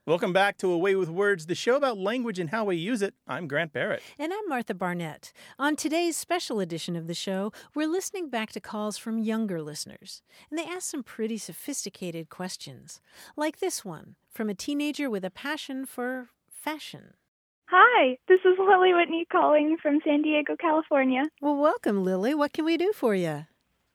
Welcome back to Away with Words, the show about language and how we use it. I'm Grant Barrett. And I'm Martha Barnett. On today's special edition of the show, we're listening back to calls from younger listeners. And they asked some pretty sophisticated questions, like this one from a teenager with a passion for fashion. Hi, this is Lily Whitney calling from San Diego, California. Well, welcome, Lily. What can we do for you?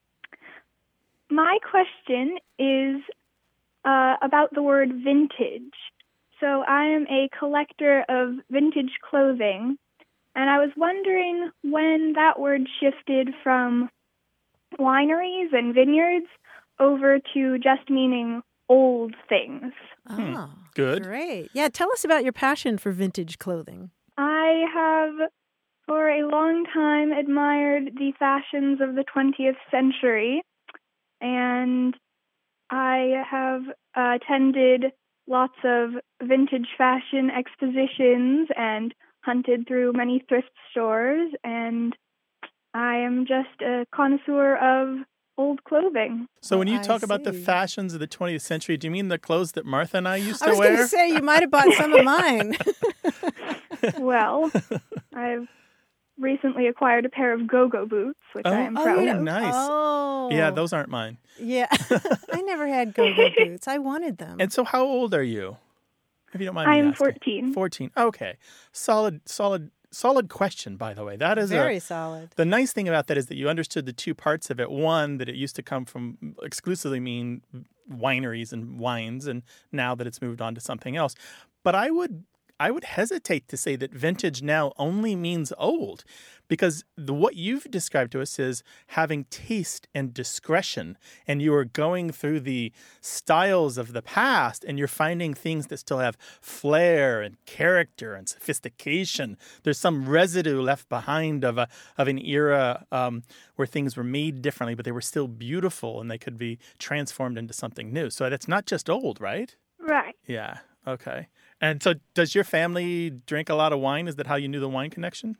My question is about the word vintage. So I am a collector of vintage clothing, and I was wondering when that word shifted from wineries and vineyards over to just meaning old things. Oh, good. Great. Yeah, tell us about your passion for vintage clothing. I have, for a long time, admired the fashions of the 20th century, and I have attended lots of vintage fashion expositions and hunted through many thrift stores, and I am just a connoisseur of old clothing. So when you talk about the see. fashions of the 20th century, do you mean the clothes that Martha and I used I to was wear? going to say, you might have bought some of mine. Well, I've recently acquired a pair of go-go boots, which I am proud of. Nice. Oh. Yeah, those aren't mine. Yeah. I never had go-go boots. I wanted them. And so how old are you? If you don't mind I me am asking. 14. 14. Okay. Solid question, by the way. That is Very solid. The nice thing about that is that you understood the two parts of it. One, that it used to come from exclusively mean wineries and wines, and now that it's moved on to something else. But I would hesitate to say that vintage now only means old, because what you've described to us is having taste and discretion, and you are going through the styles of the past, and you're finding things that still have flair and character and sophistication. There's some residue left behind of an era where things were made differently, but they were still beautiful, and they could be transformed into something new. So that's not just old, right? Right. Yeah. Okay. And so does your family drink a lot of wine? Is that how you knew the wine connection?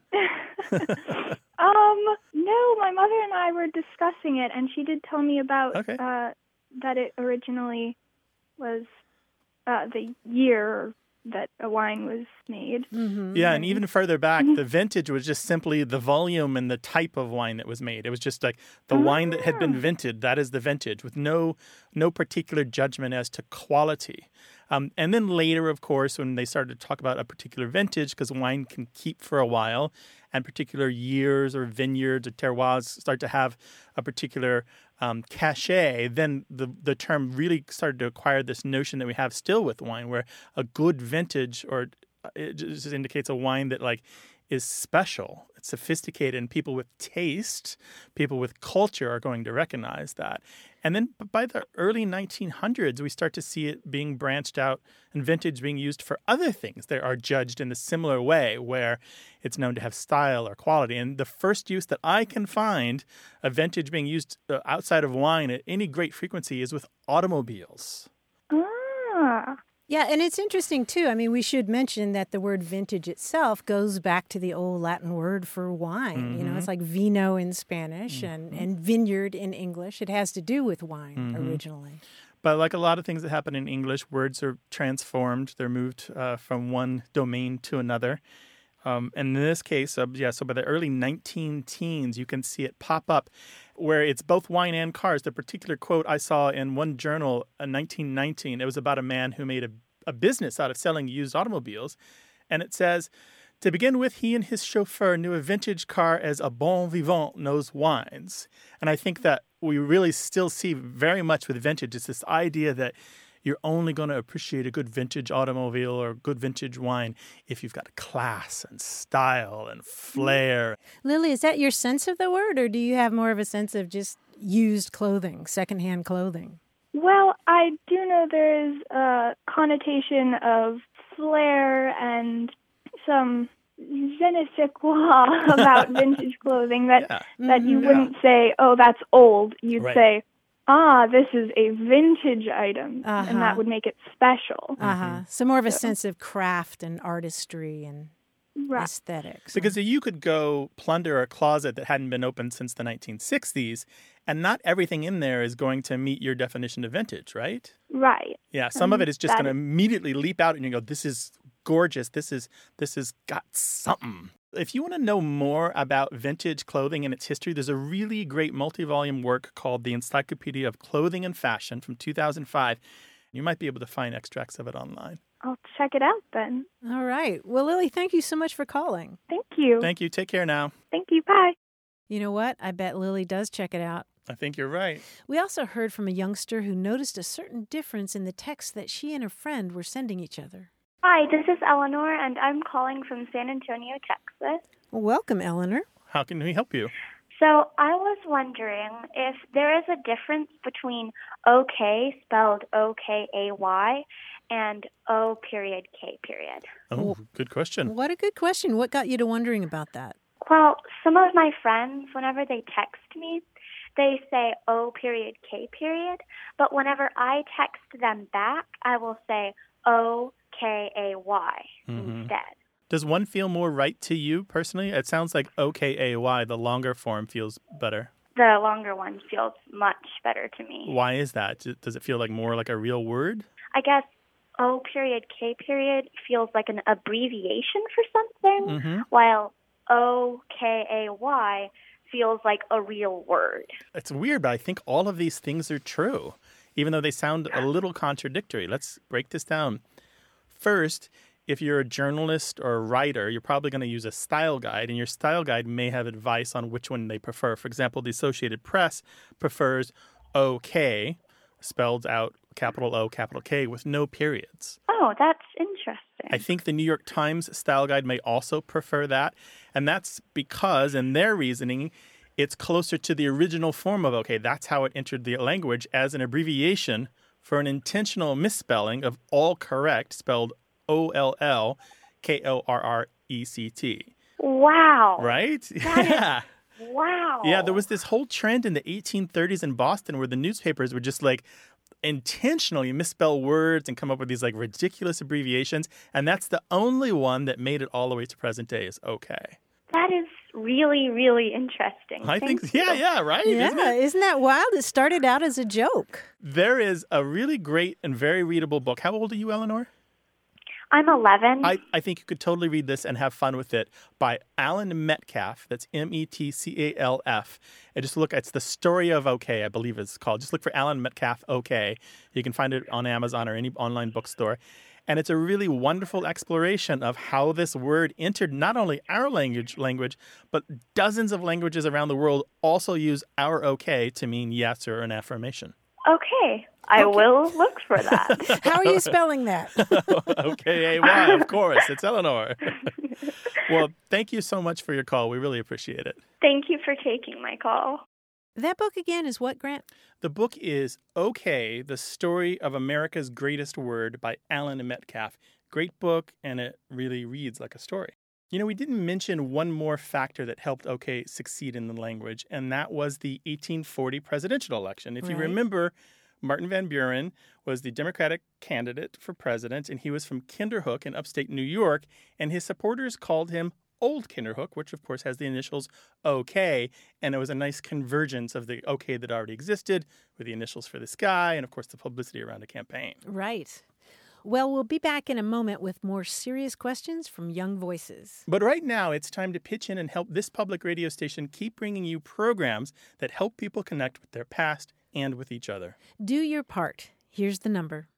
No, my mother and I were discussing it, and she did tell me about that it originally was the year that a wine was made. Mm-hmm. Yeah, and even further back, the vintage was just simply the volume and the type of wine that was made. It was just like the wine that had been vinted, that is the vintage, with no particular judgment as to quality. And then later, of course, when they started to talk about a particular vintage, because wine can keep for a while, and particular years or vineyards or terroirs start to have a particular cachet, then the term really started to acquire this notion that we have still with wine, where a good vintage, or it just indicates a wine that is special, it's sophisticated, and people with taste, people with culture are going to recognize that. And then by the early 1900s, we start to see it being branched out and vintage being used for other things that are judged in a similar way, where it's known to have style or quality. And the first use that I can find of vintage being used outside of wine at any great frequency is with automobiles. Ah. Yeah, and it's interesting, too. I mean, we should mention that the word vintage itself goes back to the old Latin word for wine. Mm-hmm. You know, it's like vino in Spanish and vineyard in English. It has to do with wine originally. But like a lot of things that happen in English, words are transformed. They're moved from one domain to another. And in this case, so by the early 19-teens, you can see it pop up where it's both wine and cars. The particular quote I saw in one journal in 1919, it was about a man who made a business out of selling used automobiles. And it says, to begin with, he and his chauffeur knew a vintage car as a bon vivant knows wines. And I think that we really still see very much with vintage. It's this idea that you're only going to appreciate a good vintage automobile or good vintage wine if you've got class and style and flair. Lily, is that your sense of the word, or do you have more of a sense of just used clothing, secondhand clothing? Well, I do know there is a connotation of flair and some je ne sais quoi about vintage clothing that you wouldn't say, oh, that's old. You'd say, this is a vintage item, and that would make it special. So more of a sense of craft and artistry and aesthetics. Because you could go plunder a closet that hadn't been opened since the 1960s, and not everything in there is going to meet your definition of vintage, right? Right. Yeah, some of it is just that going to immediately leap out and you go, this is gorgeous. This is got something. If you want to know more about vintage clothing and its history, there's a really great multi-volume work called The Encyclopedia of Clothing and Fashion from 2005. You might be able to find extracts of it online. I'll check it out then. All right. Well, Lily, thank you so much for calling. Thank you. Thank you. Take care now. Thank you. Bye. You know what? I bet Lily does check it out. I think you're right. We also heard from a youngster who noticed a certain difference in the text that she and her friend were sending each other. Hi, this is Eleanor, and I'm calling from San Antonio, Texas. Well, welcome, Eleanor. How can we help you? So I was wondering if there is a difference between OK, spelled O-K-A-Y, and O.K. Oh, good question. What a good question. What got you to wondering about that? Well, some of my friends, whenever they text me, they say O.K. But whenever I text them back, I will say O-K-A-Y instead. Does one feel more right to you personally? It sounds like O-K-A-Y, the longer form, feels better. The longer one feels much better to me. Why is that? Does it feel like more like a real word? I guess O.K. feels like an abbreviation for something, while O-K-A-Y feels like a real word. It's weird, but I think all of these things are true, even though they sound a little contradictory. Let's break this down. First, if you're a journalist or a writer, you're probably going to use a style guide, and your style guide may have advice on which one they prefer. For example, the Associated Press prefers OK, spelled out capital O, capital K, with no periods. Oh, that's interesting. I think the New York Times style guide may also prefer that, and that's because, in their reasoning, it's closer to the original form of OK. That's how it entered the language as an abbreviation for an intentional misspelling of all correct, spelled O-L-L-K-O-R-R-E-C-T. Wow. Right? Yeah. Wow. Yeah, there was this whole trend in the 1830s in Boston where the newspapers would just intentionally misspell words and come up with these ridiculous abbreviations. And that's the only one that made it all the way to present day is okay. That is really, really interesting. I think, Thank you. yeah, right? Yeah, isn't that wild? It started out as a joke. There is a really great and very readable book. How old are you, Eleanor? I'm 11. I think you could totally read this and have fun with it by Alan Metcalf. That's Metcalf. And just look, it's The Story of OK, I believe it's called. Just look for Alan Metcalf OK. You can find it on Amazon or any online bookstore. And it's a really wonderful exploration of how this word entered not only our language, but dozens of languages around the world also use our OK to mean yes or an affirmation. Okay. I will look for that. How are you spelling that? O-K-A-Y, of course. It's Eleanor. Well, thank you so much for your call. We really appreciate it. Thank you for taking my call. That book again is what, Grant? The book is OK, The Story of America's Greatest Word by Alan Metcalf. Great book, and it really reads like a story. You know, we didn't mention one more factor that helped OK succeed in the language, and that was the 1840 presidential election. If you remember, Martin Van Buren was the Democratic candidate for president, and he was from Kinderhook in upstate New York, and his supporters called him Old Kinderhook, which, of course, has the initials OK, and it was a nice convergence of the OK that already existed with the initials for this guy and, of course, the publicity around the campaign. Right. Well, we'll be back in a moment with more serious questions from young voices. But right now, it's time to pitch in and help this public radio station keep bringing you programs that help people connect with their past and with each other. Do your part. Here's the number.